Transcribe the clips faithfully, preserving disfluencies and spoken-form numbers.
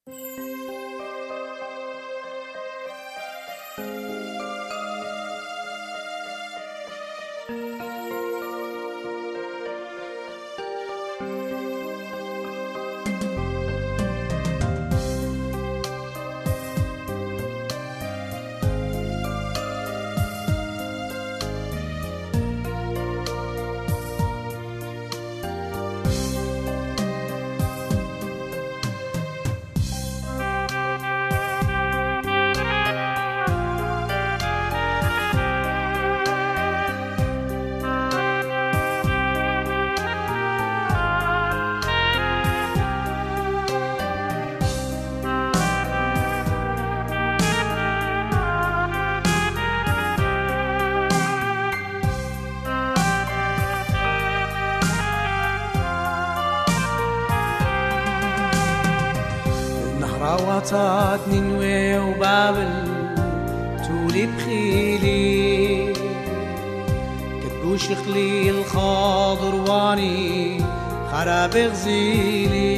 نهراواتات نينوى وبابل تولي بخيلي كتبوش خليل خاضر واني خراب غزيلي.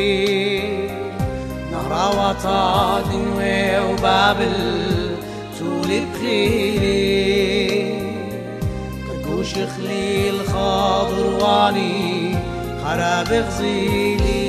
نهراواتات نينوى وبابل تولي بخيلي كتبوش خليل خاضر واني خراب غزيلي.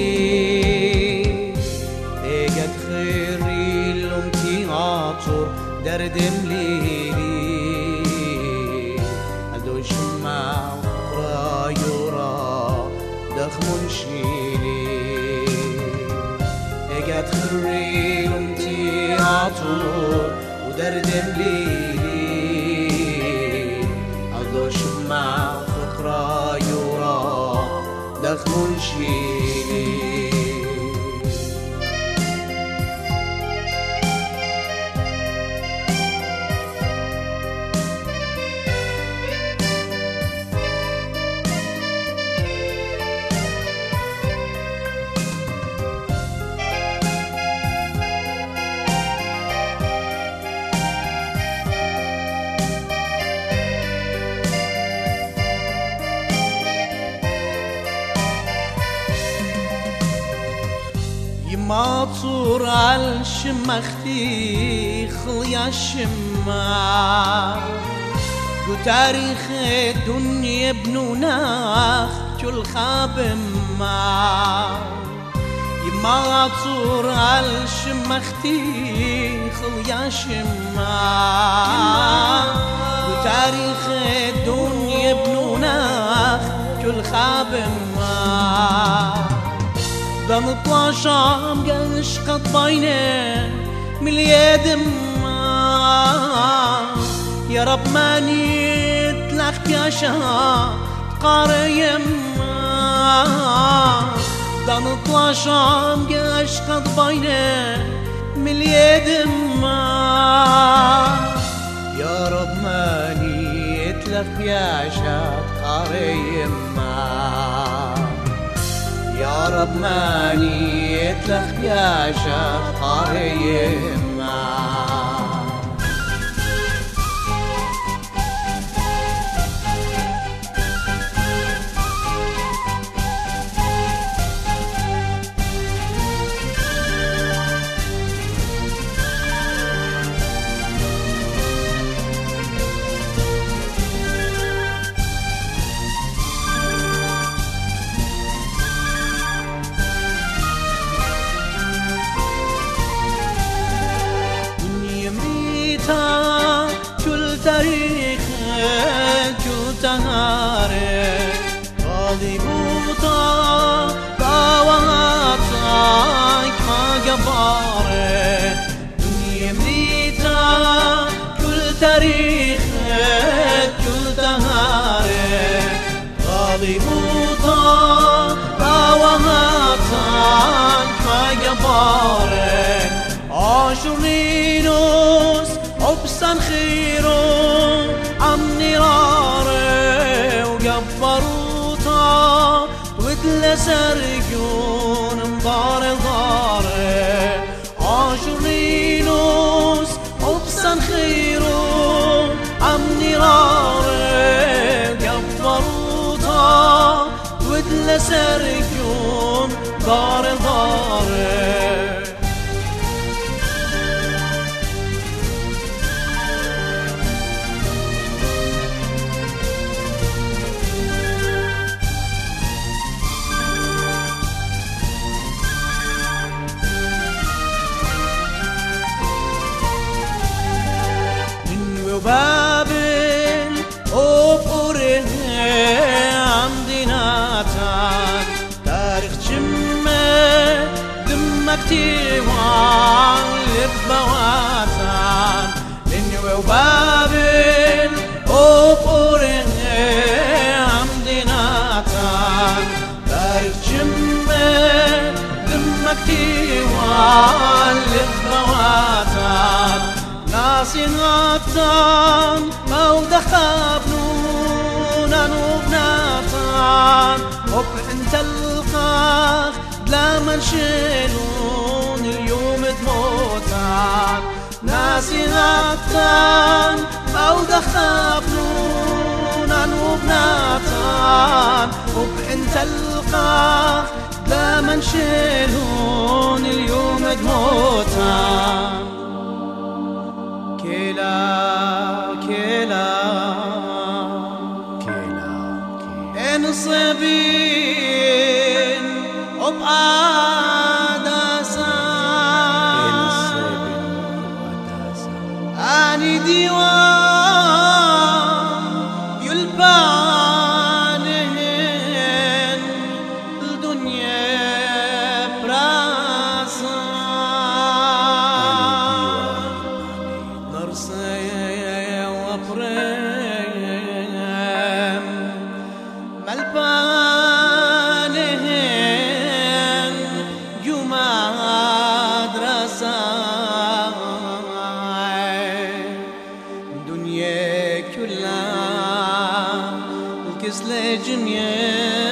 اجت خيري لومتي عطر دردم ليلي ادو شمع را يورا دخمون شيلي. اجت خيري لومتي عطر ودردم ليلي ادو شمع را يورا دخمون شيلي. ماطور عالشمختي خليا الشمع وتاريخ الدنيا بنوناخ كل خاب مع ماطور عالشمختي خليا الشمع وتاريخ الدنيا بنوناخ كل خاب مع. بنطلع شام قش قد بينه من اليد يا رب ما نتلخ يا شام قاري يما. بنطلع شام قش قد بينه من اليد يا رب ما نتلخ يا شام قاري يما. يا رب ماني يتلخ يا شقار يما. كل تاريخ كل تهاري قاضي بوطا باواتاك ما قباري. دنيا مريتا كل تاريخ كل تهاري قاضي بوطا باواتاك ما قباري. عاشورينوس عبسان خيرو عم نراري وقبروطا ودل سرقون مضار ضاري. عاشورينوس عبسان خيرو عم نراري وقبروطا ودل سرقون ضار ضاري. دمكتي واللب مواتان لني وبابل وقورن عمدناتان بارك جمة دمكتي واللب مواتان ناسي غطان مودة خابنونا نوبناتان وب انت القاخ بلا منشلون اليوم تموتان ناسي غطان مودة خابنونا نوبناتان وب انت القاخ بلا منشلون اليوم تموتان كلا كلا كلا انصبين وبعدسا اني ديوان يلبانهن الدنيا براسا ملبانهن جمع دراسة دنيا كلها الكسلة جميع